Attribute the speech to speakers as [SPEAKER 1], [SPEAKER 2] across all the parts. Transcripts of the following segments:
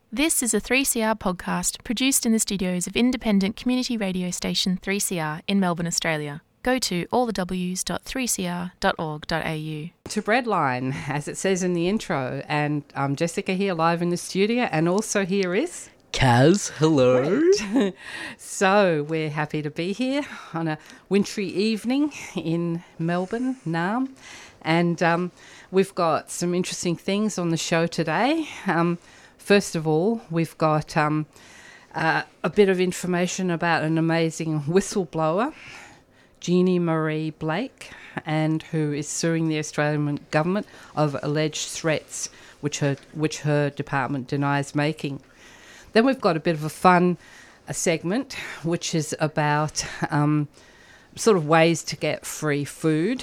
[SPEAKER 1] This is a 3CR podcast produced in the studios of independent community radio station 3CR in Melbourne, Australia. Go to allthews.3cr.org.au.
[SPEAKER 2] To Breadline, as it says in the intro, and Jessica here live in the studio, and also here is...
[SPEAKER 3] Kaz, hello.
[SPEAKER 2] So we're happy to be here on a wintry evening in Melbourne, Naarm, and we've got some interesting things on the show today. First of all, we've got a bit of information about an amazing whistleblower, Jeannie Marie Blake, and who is suing the Australian government of alleged threats which her department denies making. Then we've got a bit of a segment, which is about sort of ways to get free food,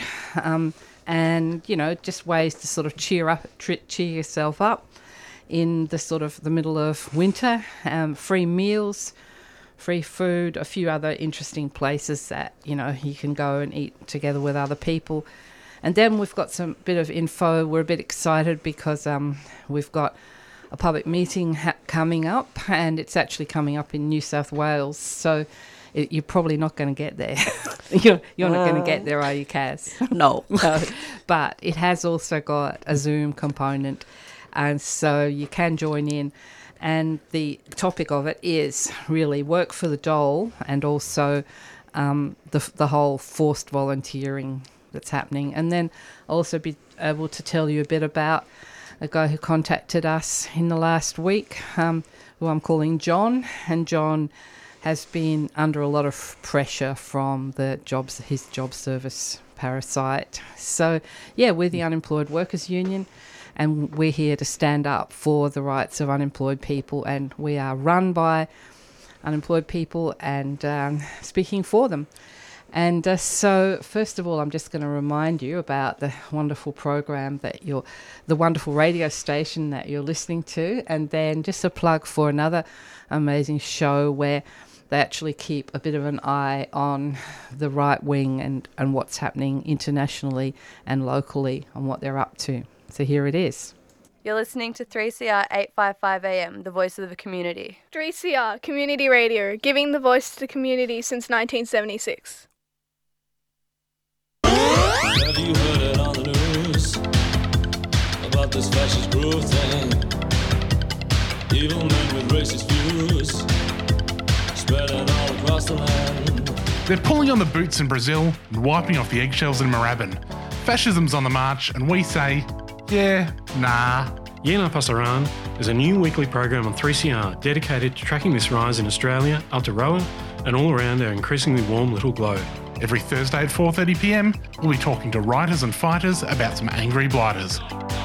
[SPEAKER 2] and just ways to sort of cheer yourself up in the middle of winter. Free meals, free food, a few other interesting places that you can go and eat together with other people. And then we've got some bit of info. We're a bit excited because we've got a public meeting coming up, and it's actually coming up in New South Wales. So you're probably not going to get there. You're not going to get there, are you, Kaz?
[SPEAKER 3] No.
[SPEAKER 2] No. But it has also got a Zoom component, and so you can join in. And the topic of it is really work for the dole, and also the whole forced volunteering that's happening. And then I'll also be able to tell you a bit about a guy who contacted us in the last week, who I'm calling John, and John has been under a lot of pressure from his job service parasite. So, yeah, we're the Unemployed Workers Union, and we're here to stand up for the rights of unemployed people, and we are run by unemployed people and speaking for them. And so, first of all, I'm just going to remind you about the wonderful program the wonderful radio station that you're listening to, and then just a plug for another amazing show where they actually keep a bit of an eye on the right wing and what's happening internationally and locally and what they're up to. So here it is.
[SPEAKER 4] You're listening to 3CR 855 AM, the voice of the community.
[SPEAKER 5] 3CR, community radio, giving the voice to the community since 1976.
[SPEAKER 6] Have you heard it on the news about this fascist growth thing? Evil men with racist views spreading all across the land.
[SPEAKER 7] They're pulling on the boots in Brazil and wiping off the eggshells in Moorabbin. Fascism's on the march, and we say, yeah, nah.
[SPEAKER 8] Yena Pasaran is a new weekly program on 3CR dedicated to tracking this rise in Australia, Aotearoa, and all around our increasingly warm little globe.
[SPEAKER 7] Every Thursday at 4:30pm, we'll be talking to writers and fighters about some angry blighters.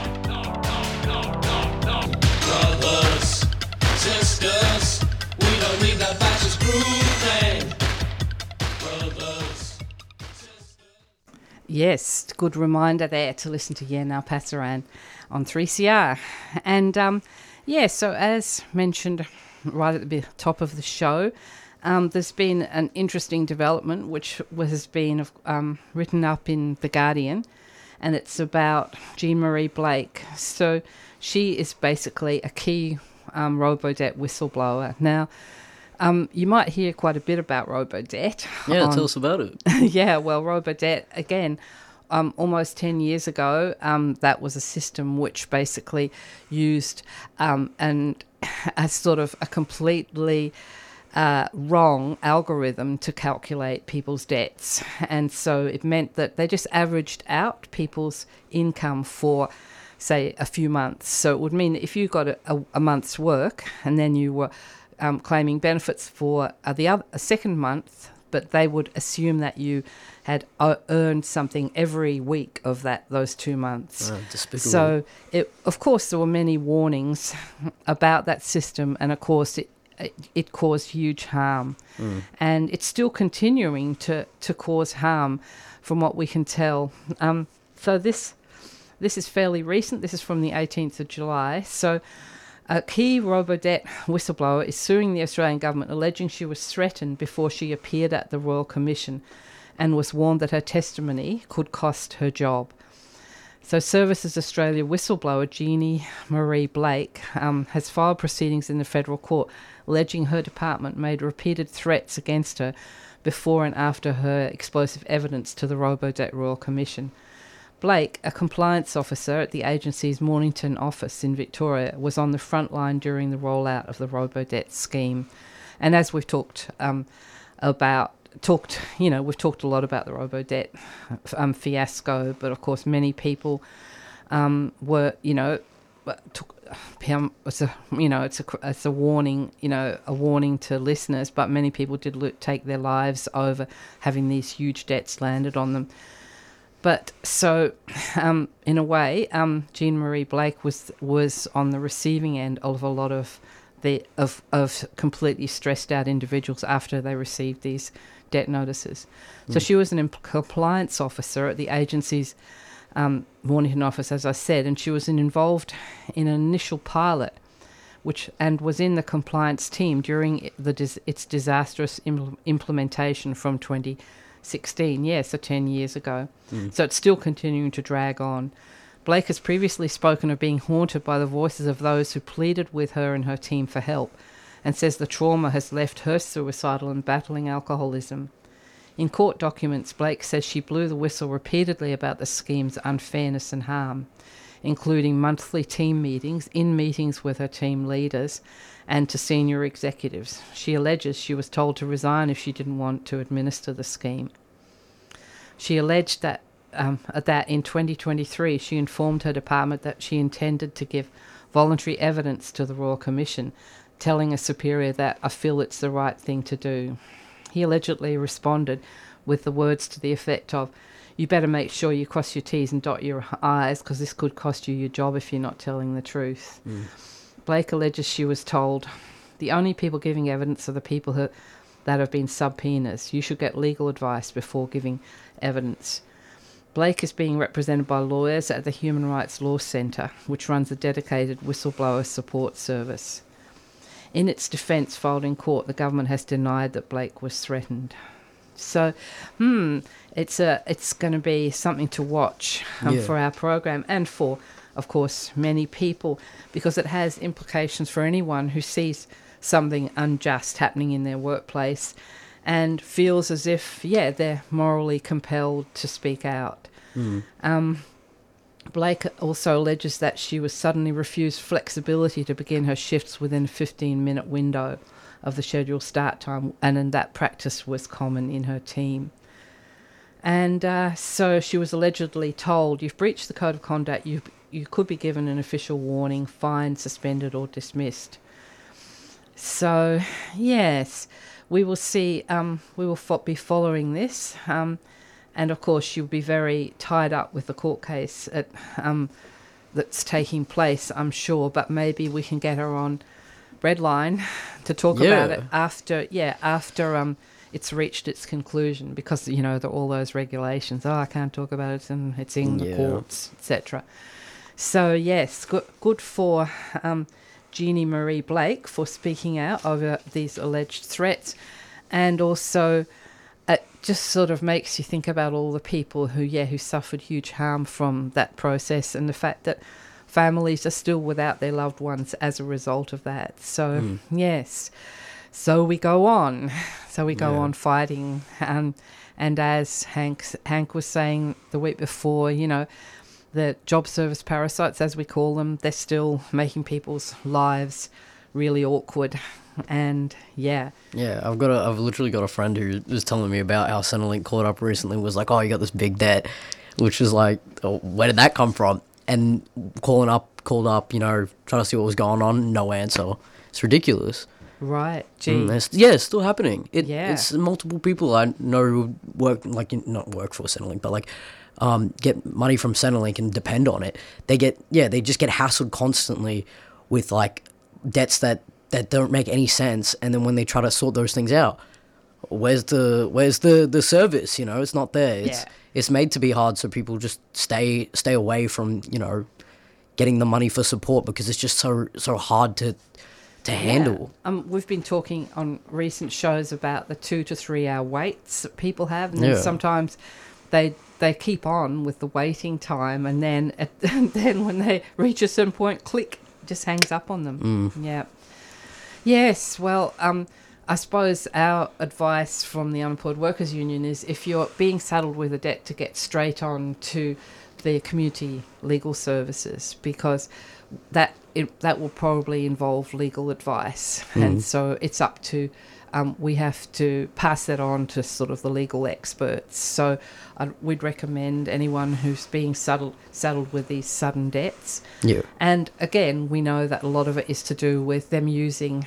[SPEAKER 6] Brothers, sisters, we don't need that fascist groove thing. Brothers, sisters.
[SPEAKER 2] Yes, good reminder there to listen to Yena Pasaran on 3CR. And so as mentioned right at the top of the show, there's been an interesting development which has been written up in The Guardian, and it's about Jean Marie Blake. So she is basically a key Robodebt whistleblower. Now, you might hear quite a bit about Robodebt.
[SPEAKER 3] Yeah, tell us about it.
[SPEAKER 2] Yeah, well, Robodebt, again, almost 10 years ago, that was a system which basically used a sort of a completely wrong algorithm to calculate people's debts. And so it meant that they just averaged out people's income for, say, a few months. So it would mean that if you got a month's work and then you were claiming benefits for a second month, but they would assume that you had earned something every week of those 2 months.
[SPEAKER 3] Despicable.
[SPEAKER 2] So, of course, there were many warnings about that system, and of course it caused huge harm. And it's still continuing to cause harm from what we can tell. So this is fairly recent. This is from the 18th of July. So a key Robodebt whistleblower is suing the Australian government, alleging she was threatened before she appeared at the Royal Commission and was warned that her testimony could cost her job. So Services Australia whistleblower Jeannie Marie Blake has filed proceedings in the federal court alleging her department made repeated threats against her before and after her explosive evidence to the Robodebt Royal Commission. Blake, a compliance officer at the agency's Mornington office in Victoria, was on the front line during the rollout of the Robodebt scheme. And as we've talked we've talked a lot about the Robodebt fiasco, but of course many people were, it's a warning, a warning to listeners, but many people did take their lives over having these huge debts landed on them. But so, in a way, Jean Marie Blake was on the receiving end of a lot of of completely stressed out individuals after they received these debt notices. So she was an compliance officer at the agency's Mornington office, as I said, and she was involved in an initial pilot, and was in the compliance team during its disastrous implementation from 2016, so 10 years ago. So it's still continuing to drag on. Blake has previously spoken of being haunted by the voices of those who pleaded with her and her team for help, and says the trauma has left her suicidal and battling alcoholism. In court documents, Blake says she blew the whistle repeatedly about the scheme's unfairness and harm, including monthly team meetings, in meetings with her team leaders, and to senior executives. She alleges she was told to resign if she didn't want to administer the scheme. She alleged that in 2023 she informed her department that she intended to give voluntary evidence to the Royal Commission, telling a superior that "I feel it's the right thing to do." He allegedly responded with the words to the effect of, "You better make sure you cross your T's and dot your I's, because this could cost you your job if you're not telling the truth." Blake alleges she was told, "The only people giving evidence are the people that have been subpoenas. You should get legal advice before giving evidence." Blake is being represented by lawyers at the Human Rights Law Centre, which runs a dedicated whistleblower support service. In its defence filed in court, the government has denied that Blake was threatened. So, it's going to be something to watch for our program, and for, of course, many people, because it has implications for anyone who sees something unjust happening in their workplace and feels as if, they're morally compelled to speak out. Blake also alleges that she was suddenly refused flexibility to begin her shifts within a 15-minute window of the scheduled start time, and that practice was common in her team. And so she was allegedly told, "You've breached the code of conduct, you could be given an official warning, fined, suspended or dismissed." So, yes, we will see, we will be following this. And, of course, she'll be very tied up with the court case that's taking place, I'm sure. But maybe we can get her on Breadline to talk about it after it's reached its conclusion. Because, there are all those regulations. I can't talk about it, and it's in the courts, etc. So, yes, good for Jeannie Marie Blake for speaking out over these alleged threats. And also, it just sort of makes you think about all the people who suffered huge harm from that process, and the fact that families are still without their loved ones as a result of that. So, yes. So we go on. So we go on fighting. And as Hank was saying the week before, the job service parasites, as we call them, they're still making people's lives really awkward. And
[SPEAKER 3] I've literally got a friend who was telling me about how Centrelink called up recently, was like, "Oh, you got this big debt," which is like, oh, where did that come from? And called up, trying to see what was going on, no answer. It's ridiculous.
[SPEAKER 2] Right. Gee.
[SPEAKER 3] It's still happening. It's multiple people I know who not work for Centrelink, but get money from Centrelink and depend on it. They just get hassled constantly with debts that don't make any sense, and then when they try to sort those things out, where's the service? It's not there. It's made to be hard, so people just stay away from getting the money for support, because it's just so hard to handle.
[SPEAKER 2] We've been talking on recent shows about the 2 to 3 hour waits that people have, and then sometimes they they keep on with the waiting time, and then then when they reach a certain point, click, just hangs up on them. Yeah. Yes, well, I suppose our advice from the Unemployed Workers Union is if you're being saddled with a debt, to get straight on to the community legal services, because that will probably involve legal advice. And so it's up to, we have to pass that on to sort of the legal experts. So we'd recommend anyone who's being saddled with these sudden debts.
[SPEAKER 3] Yeah.
[SPEAKER 2] And again, we know that a lot of it is to do with them using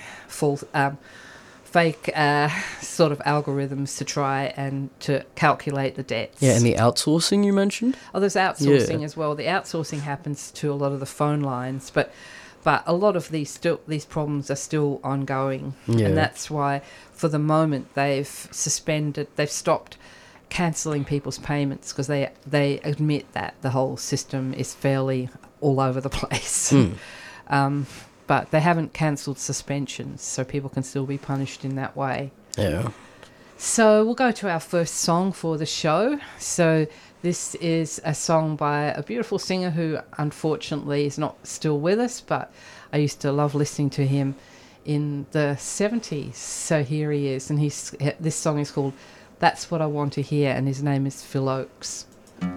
[SPEAKER 2] fake sort of algorithms to try and to calculate the debts.
[SPEAKER 3] Yeah, and the outsourcing you mentioned?
[SPEAKER 2] Oh, there's outsourcing as well. The outsourcing happens to a lot of the phone lines, but a lot of these problems are still ongoing.
[SPEAKER 3] Yeah.
[SPEAKER 2] And that's why, for the moment, they've stopped cancelling people's payments, because they admit that the whole system is fairly all over the place. But they haven't cancelled suspensions, so people can still be punished in that way.
[SPEAKER 3] Yeah.
[SPEAKER 2] So we'll go to our first song for the show. So this is a song by a beautiful singer who unfortunately is not still with us, but I used to love listening to him in the 70s. So here he is, and this song is called That's What I Want to Hear, and his name is Phil Oakes.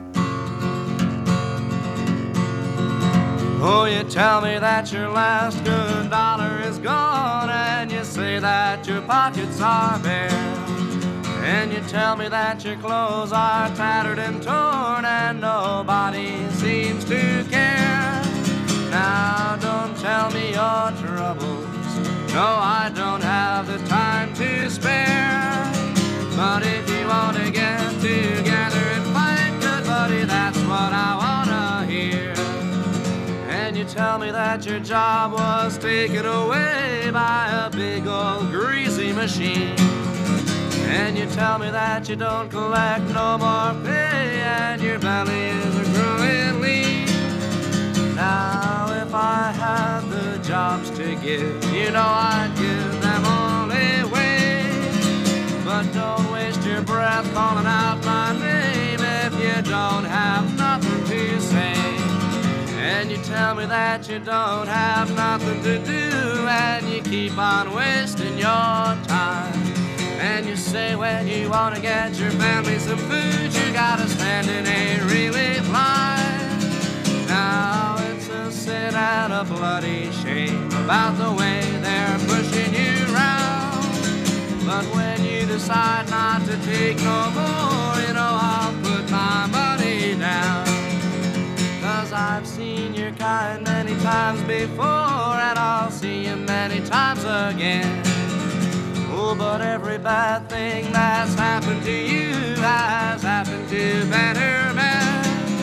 [SPEAKER 9] Oh, you tell me that your last good dollar is gone, and you say that your pockets are bare, and you tell me that your clothes are tattered and torn, and nobody seems to care. Now don't tell me your troubles, no, I don't have the time to spare. But if you want to get together and fight, good buddy, that's what I wanna hear. And you tell me that your job was taken away by a big old greasy machine. And you tell me that you don't collect no more pay, and your belly is growing lean. Now if I had the jobs to give, you know I'd give them all away. But don't waste your breath calling out my name if you don't have nothing to say. And you tell me that you don't have nothing to do, and you keep on wasting your time. And you say when you want to get your family some food, you gotta stand in a relief line. Now it's a sin and a bloody shame about the way they're pushing you around. But when you decide not to take no more, you know I'll put my money down. 'Cause I've seen your kind many times before, and I'll see you many times again. Oh, but every bad thing that's happened to you has happened to better men.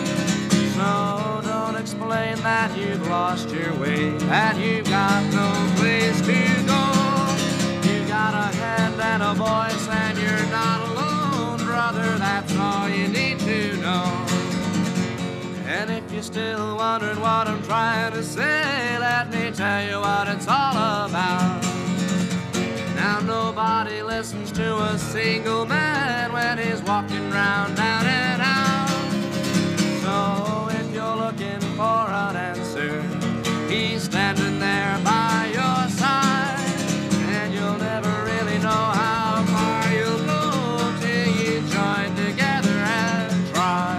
[SPEAKER 9] So don't explain that you've lost your way, that you've got no place to go. You got a hand and a voice, and you're not alone, brother, that's all you need to know. And if you're still wondering what I'm trying to say, let me tell you what it's all about. Now nobody listens to a single man when he's walking round down and out. So if you're looking for an answer, he's standing there by your side. And you'll never really know how far you'll go till you join together and try.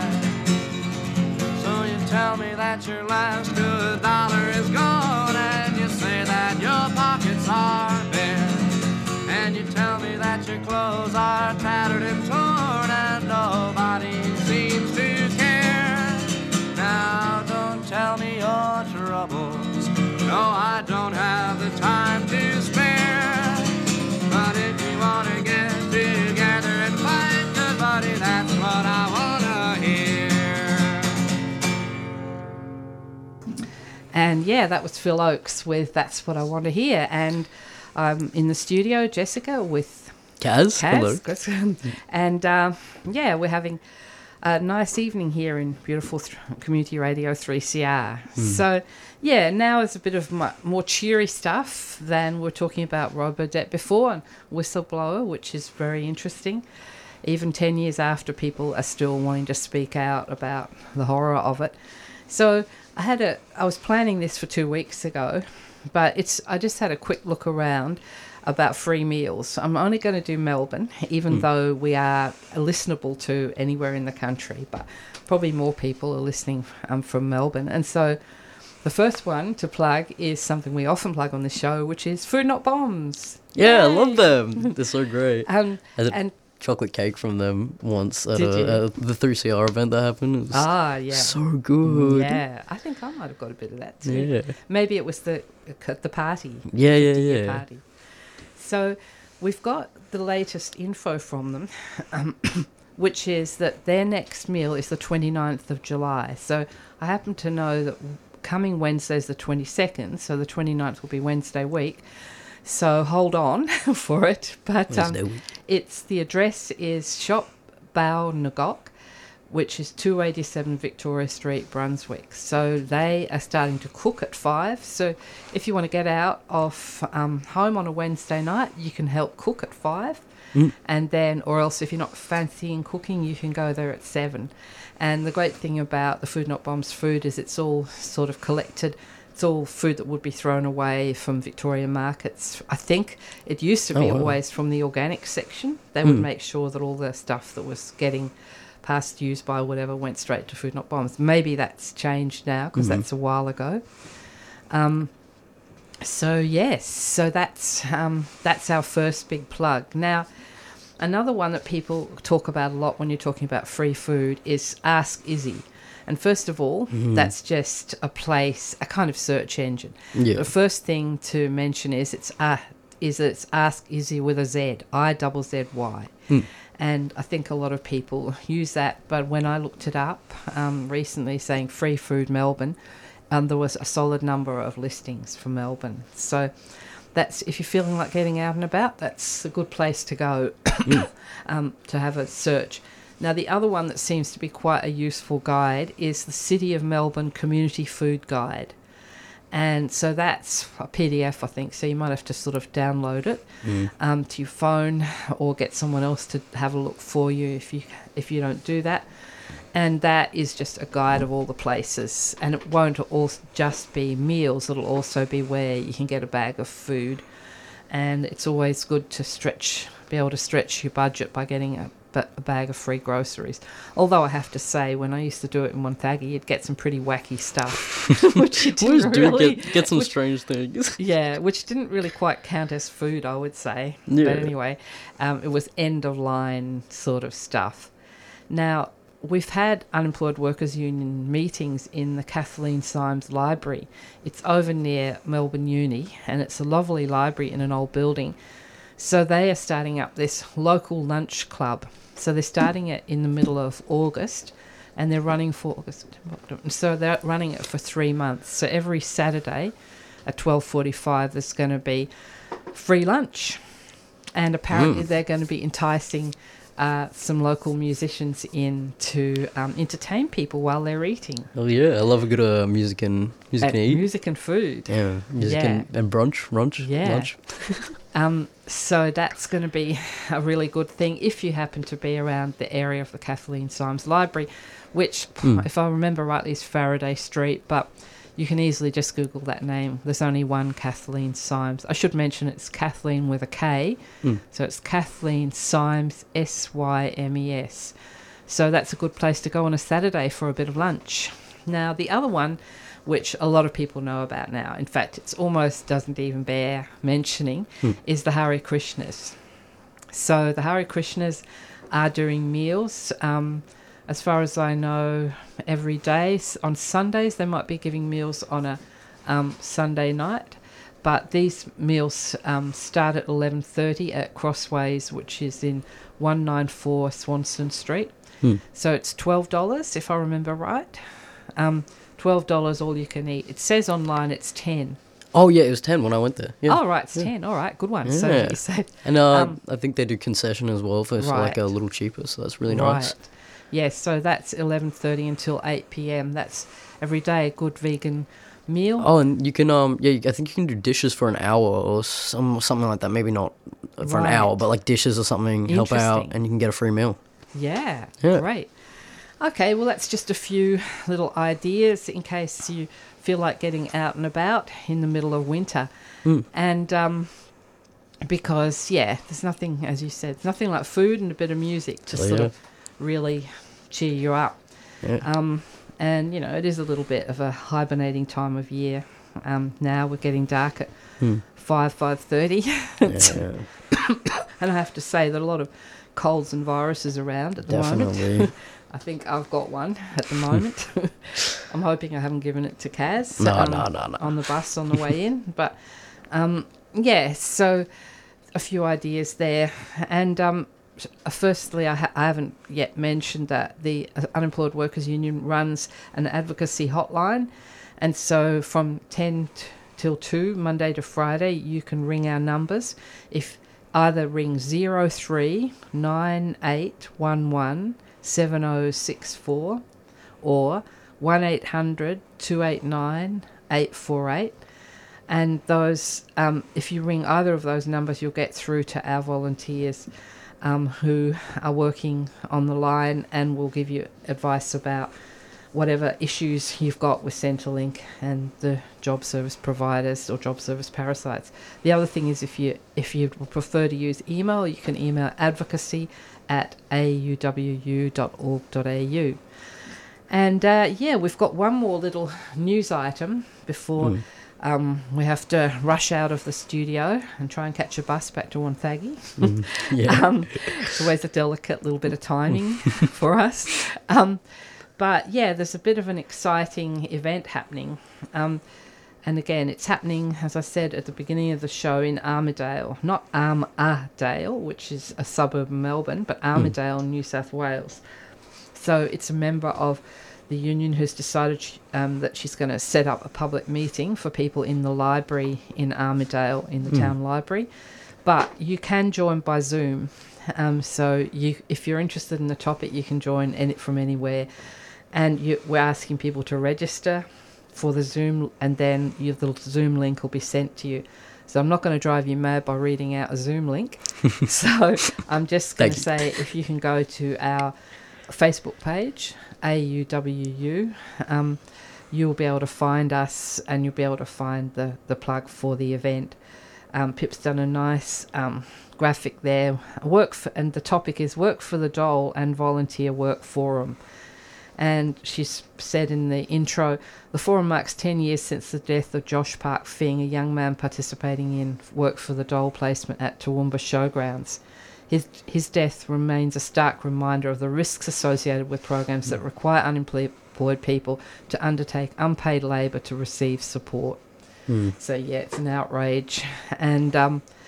[SPEAKER 9] So you tell me that your last good dollar is gone, and you say that your pockets are bare. And you tell me that your clothes are tattered and torn, and nobody seems to care. Now don't tell me your troubles, no, I don't have the time to spare. But if you want to get together and fight, good buddy, that's what I want to hear.
[SPEAKER 2] And yeah, that was Phil Oakes with That's What I Want to Hear. And I'm in the studio, Jessica, with
[SPEAKER 3] Kaz. Hello.
[SPEAKER 2] And yeah, we're having a nice evening here in beautiful Community Radio 3CR. So yeah, now it's a bit of more cheery stuff than we're talking about Robodebt before, and Whistleblower, which is very interesting. even 10 years after, people are still wanting to speak out about the horror of it. So I was planning this for 2 weeks ago, but I just had a quick look around about free meals. I'm only going to do Melbourne, even though we are listenable to anywhere in the country, but probably more people are listening from Melbourne. And so the first one to plug is something we often plug on the show, which is Food Not Bombs.
[SPEAKER 3] Yeah, I love them. They're so great.
[SPEAKER 2] And
[SPEAKER 3] chocolate cake from them once at the 3CR event that happened. It was so good.
[SPEAKER 2] Yeah, I think I might have got a bit of that too. Yeah. Maybe it was the party.
[SPEAKER 3] Yeah.
[SPEAKER 2] Party. So we've got the latest info from them, which is that their next meal is the 29th of July. So I happen to know that coming Wednesday is the 22nd, so the 29th will be Wednesday week. So hold on for it. But the address is Shop Bao Ngok, which is 287 Victoria Street, Brunswick. So they are starting to cook at 5. So if you want to get out of home on a Wednesday night, you can help cook at 5. And then, or else if you're not fancying cooking, you can go there at 7. And the great thing about the Food Not Bombs food is it's all sort of collected. It's all food that would be thrown away from Victorian markets. I think it used to be always from the organic section. They would make sure that all the stuff that was getting past use by whatever went straight to Food Not Bombs. Maybe that's changed now because that's a while ago. So that's our first big plug. Now, another one that people talk about a lot when you're talking about free food is Ask Izzy. And first of all, that's just a kind of search engine. Yeah. The first thing to mention is it's Ask Izzy with a Z, IZZY. And I think a lot of people use that, but when I looked it up recently saying Free Food Melbourne, there was a solid number of listings for Melbourne. So that's, if you're feeling like getting out and about, that's a good place to go to have a search. Now, the other one that seems to be quite a useful guide is the City of Melbourne Community Food Guide. And so that's a PDF, I think, so you might have to sort of download it to your phone or get someone else to have a look for you if you don't do that. And that is just a guide of all the places. And it won't all just be meals, it'll also be where you can get a bag of food. And it's always good to be able to stretch your budget by getting a bag of free groceries. Although I have to say, when I used to do it in Wonthaggi, you'd get some pretty wacky stuff, which you didn't really
[SPEAKER 3] get some strange things.
[SPEAKER 2] Yeah, which didn't really quite count as food, I would say. Yeah. But anyway, it was end of line sort of stuff. Now, we've had Unemployed Workers Union meetings in the Kathleen Symes Library. It's over near Melbourne Uni, and it's a lovely library in an old building. So they are starting up this local lunch club. So they're starting it in the middle of August, and they're running for August. So they're running it for 3 months. So every Saturday at 12:45, there's going to be free lunch, and apparently they're going to be enticing some local musicians in to entertain people while they're eating.
[SPEAKER 3] Oh yeah, I love a good music and eat.
[SPEAKER 2] Music and food.
[SPEAKER 3] Yeah, music and brunch.
[SPEAKER 2] Yeah.
[SPEAKER 3] Lunch.
[SPEAKER 2] So that's going to be a really good thing if you happen to be around the area of the Kathleen Symes Library, which, if I remember rightly, is Faraday Street, but you can easily just Google that name. There's only one Kathleen Symes. I should mention it's Kathleen with a K, so it's Kathleen Symes, Symes. So that's a good place to go on a Saturday for a bit of lunch. Now, the other one, which a lot of people know about now, in fact, it almost doesn't even bear mentioning, is the Hare Krishnas. So the Hare Krishnas are doing meals, as far as I know, every day. On Sundays, they might be giving meals on a Sunday night, but these meals start at 11:30 at Crossways, which is in 194 Swanston Street. So it's $12, if I remember right. $12 all you can eat. It says online it's 10.
[SPEAKER 3] Oh yeah, it was 10 when I went there. Yeah.
[SPEAKER 2] Oh right, it's 10. All right, good one. Yeah. So you said,
[SPEAKER 3] and I think they do concession as well for like a little cheaper, so that's really nice.
[SPEAKER 2] Right. Yes, so that's 11:30 until 8 p.m. That's every day. Good vegan meal.
[SPEAKER 3] Oh, and you can I think you can do dishes for an hour or something like that. Maybe not for an hour, but like dishes or something, help out, and you can get a free meal.
[SPEAKER 2] Yeah, great. Okay, well, that's just a few little ideas in case you feel like getting out and about in the middle of winter. And because, there's nothing, as you said, nothing like food and a bit of music to sort of really cheer you up. Yeah. And, you know, it is a little bit of a hibernating time of year. Now we're getting dark at 5:30. And I have to say that a lot of colds and viruses around at the moment. I think I've got one at the moment. I'm hoping I haven't given it to Kaz on the bus on the way in. But, so a few ideas there. And firstly, I haven't yet mentioned that the Unemployed Workers Union runs an advocacy hotline. And so from 10 till 2, Monday to Friday, you can ring our numbers. If either ring 03 9811 7064 or 1800 289 848. And those, if you ring either of those numbers, you'll get through to our volunteers who are working on the line and will give you advice about whatever issues you've got with Centrelink and the job service providers or job service parasites. The other thing is if you prefer to use email, you can email advocacy@auwu.org.au. And we've got one more little news item before we have to rush out of the studio and try and catch a bus back to Wonthaggi. It's always a delicate little bit of timing for us. But there's a bit of an exciting event happening. And again, it's happening, as I said at the beginning of the show, in Armidale. Not Armadale, which is a suburb of Melbourne, but Armidale, New South Wales. So it's a member of the union who's decided that she's going to set up a public meeting for people in the library in Armidale, in the town library. But you can join by Zoom. So if you're interested in the topic, you can join from anywhere. And we're asking people to register for the Zoom, and then the Zoom link will be sent to you. So I'm not going to drive you mad by reading out a Zoom link. So I'm just going to say, if you can go to our Facebook page, AUWU, you'll be able to find us, and you'll be able to find the plug for the event. Pip's done a nice graphic there. And the topic is Work for the Dole and Volunteer Work Forum. And she's said in the intro, the forum marks 10 years since the death of Josh Park Fing, a young man participating in Work for the Dole placement at Toowoomba Showgrounds. His death remains a stark reminder of the risks associated with programs that require unemployed people to undertake unpaid labour to receive support. So it's an outrage. And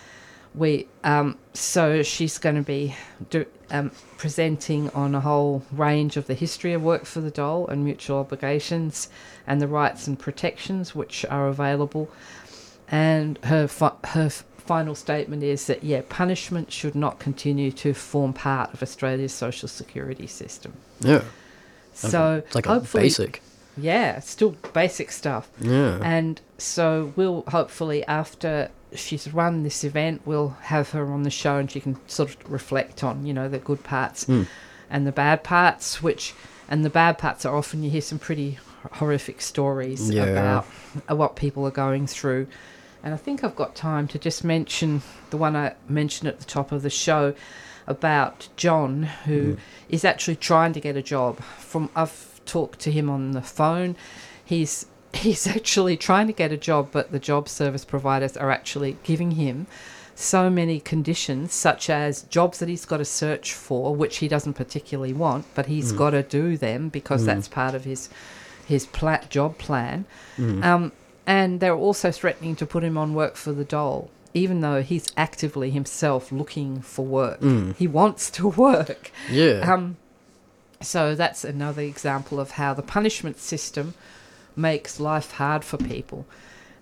[SPEAKER 2] so she's going to be presenting on a whole range of the history of Work for the Dole and mutual obligations and the rights and protections which are available. And her final statement is that, punishment should not continue to form part of Australia's social security system.
[SPEAKER 3] Yeah.
[SPEAKER 2] So
[SPEAKER 3] it's like a basic.
[SPEAKER 2] Yeah, it's still basic stuff.
[SPEAKER 3] Yeah.
[SPEAKER 2] And so we'll hopefully, after she's run this event, we'll have her on the show and she can sort of reflect on, the good parts and the bad parts, and the bad parts are often you hear some pretty horrific stories about what people are going through. And I think I've got time to just mention the one I mentioned at the top of the show about John, who is actually trying to get a job. I've talked to him on the phone. He's actually trying to get a job, but the job service providers are actually giving him so many conditions, such as jobs that he's got to search for, which he doesn't particularly want, but he's got to do them because that's part of his job plan. And they're also threatening to put him on Work for the Dole, even though he's actively himself looking for work. He wants to work.
[SPEAKER 3] Yeah.
[SPEAKER 2] So that's another example of how the punishment system makes life hard for people.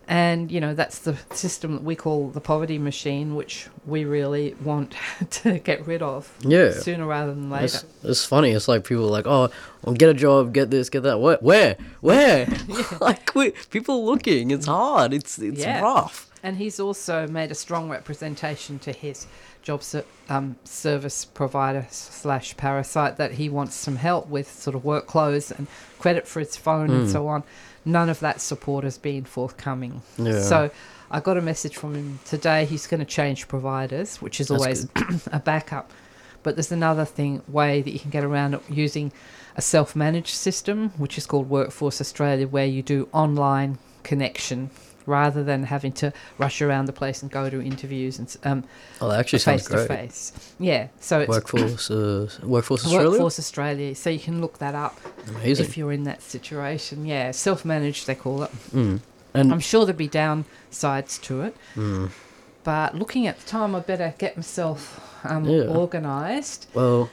[SPEAKER 2] And, you know, that's the system that we call the poverty machine, which we really want to get rid of sooner rather than later.
[SPEAKER 3] It's funny. It's like people are like, oh, well, get a job, get this, get that. Where? Like, people are looking. It's hard. It's rough.
[SPEAKER 2] And he's also made a strong representation to his job service provider / parasite that he wants some help with sort of work clothes and credit for his phone and so on. None of that support has been forthcoming. Yeah. So I got a message from him today. He's going to change providers, which is always a backup. But there's another way that you can get around it using a self-managed system, which is called Workforce Australia, where you do online connection rather than having to rush around the place and go to interviews and
[SPEAKER 3] that actually sounds great.
[SPEAKER 2] Face-to-face. Yeah, so it's
[SPEAKER 3] Workforce Australia.
[SPEAKER 2] Workforce Australia. So you can look that up.
[SPEAKER 3] Amazing.
[SPEAKER 2] If you're in that situation. Yeah, self-managed they call it. And I'm sure there'd be downsides to it. But looking at the time, I better get myself organised.
[SPEAKER 3] Well.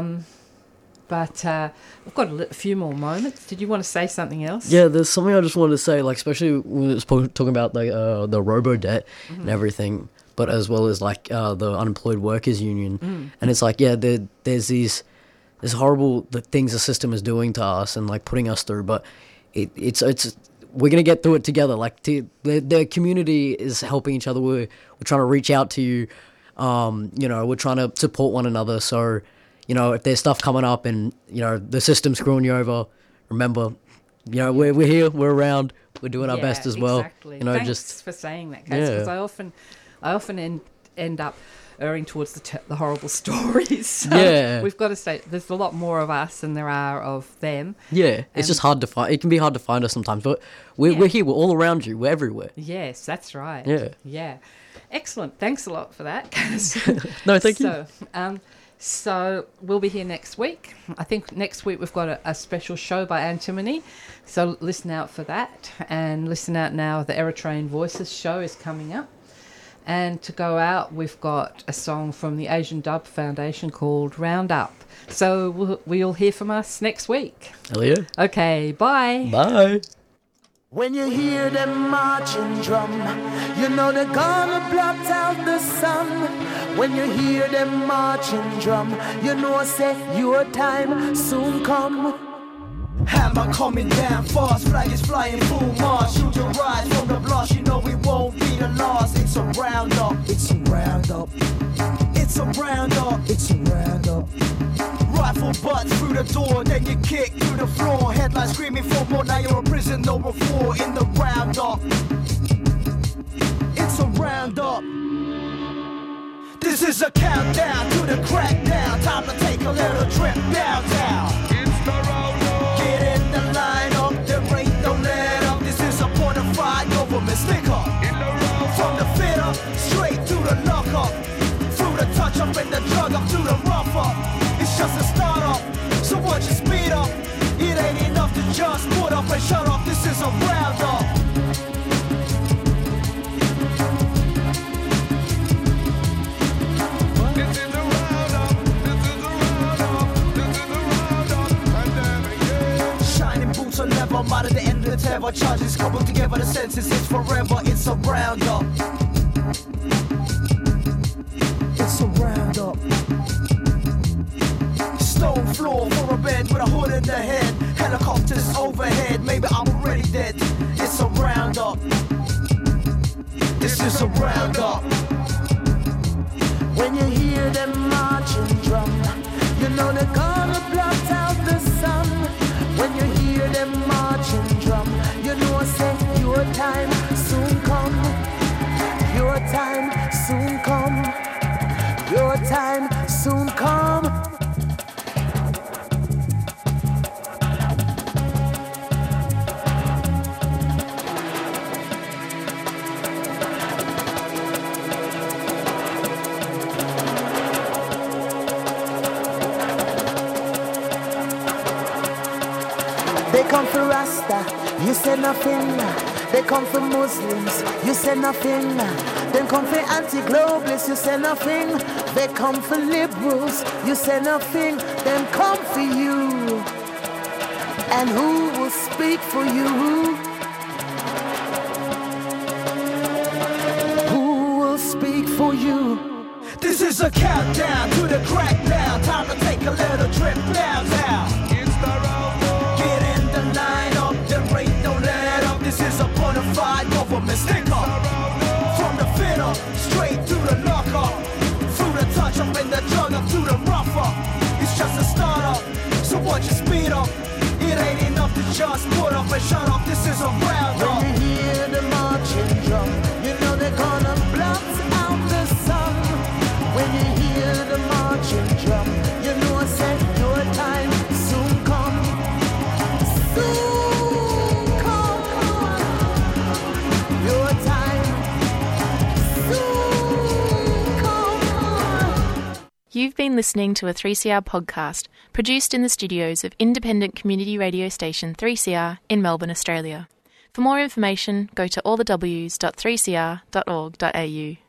[SPEAKER 2] But we've got a few more moments. Did you want to say something else?
[SPEAKER 3] Yeah, there's something I just wanted to say, like, especially when it's talking about the robo-debt and everything, but as well as, like, the Unemployed Workers Union. And it's like, there's these horrible things the system is doing to us and, like, putting us through, but it's we're going to get through it together. Like, the community is helping each other. We're trying to reach out to you. You know, we're trying to support one another, so... You know, if there's stuff coming up and, you know, the system's screwing you over, remember, you know, we're here, we're around, we're doing our best as well.
[SPEAKER 2] Exactly.
[SPEAKER 3] You know,
[SPEAKER 2] Thanks for saying that, Kaz, because I often end up erring towards the horrible stories. So we've got to say, there's a lot more of us than there are of them.
[SPEAKER 3] Yeah, it's just hard to find. It can be hard to find us sometimes, but we're here, we're all around you, we're everywhere.
[SPEAKER 2] Yes, that's right. Yeah. Excellent. Thanks a lot for that, Kaz.
[SPEAKER 3] No, thank you.
[SPEAKER 2] So we'll be here next week. I think next week we've got a special show by Antimony. So listen out for that. And listen out now, the Eritrean Voices show is coming up. And to go out, we've got a song from the Asian Dub Foundation called Round Up. So we'll hear from us next week.
[SPEAKER 3] Hell yeah.
[SPEAKER 2] Okay, bye.
[SPEAKER 3] Bye.
[SPEAKER 10] When you hear them marching drum, you know they're gonna blot out the sun. When you hear them marching drum, you know say your time soon come. Hammer coming down fast, flag is flying full march. Shoot your rise from the blast, you know we won't be the last. It's a roundup, it's a roundup, it's a roundup, it's a roundup. Rifle butt through the door, then you kick through the floor. Headlines screaming for more, now you're a prisoner of war in the roundup. It's a roundup. This is a countdown to the crackdown. Time to take a little trip downtown. It's the roundup. Get in the lineup, there ain't no let up. This is a bona fide government sticker. From the fit up, straight to the lock up. Through the touch up and the drug up to the rough up. It's just a start up, so watch it speed up. It ain't enough to just put up and shut up. This is a roundup. This is a roundup. This is a roundup. This is a roundup. Pandemic, yeah. Shining boots on leather, out at the end of the tether. Charges coupled together, the senses, it's forever. It's a roundup. It's a roundup. Stone floor for a bed with a hood in the head. Helicopters overhead, maybe I'm already dead. It's a roundup. This is a roundup. When you hear them marching drum, you know they're gonna blot out the sun. When you hear them marching drum, you know say your time soon come. Your time soon come. Your time soon come. They come for Rasta, you say nothing. They come for Muslims, you say nothing. Then come for anti-globalists, you say nothing. They come for liberals, you say nothing. Then come for you. And who will speak for you? for you. This is a countdown to the crackdown. Time to take a little trip downtown. It's the road. Get in the line up, the rate don't let up. This is a bona fide government sticker. From the fitter, straight to the locker. Through the touch up in the jug up to the rougher. It's just a start up, so watch your speed up. It ain't enough to just put up and shut up. This is a round up. When you hear the marching drum, you know they're gonna blot out the sun. When you hear the marching drum, you know I said your time soon come. Soon come. Your time soon come.
[SPEAKER 1] You've been listening to a 3CR podcast produced in the studios of independent community radio station 3CR in Melbourne, Australia. For more information, go to allthews.3cr.org.au.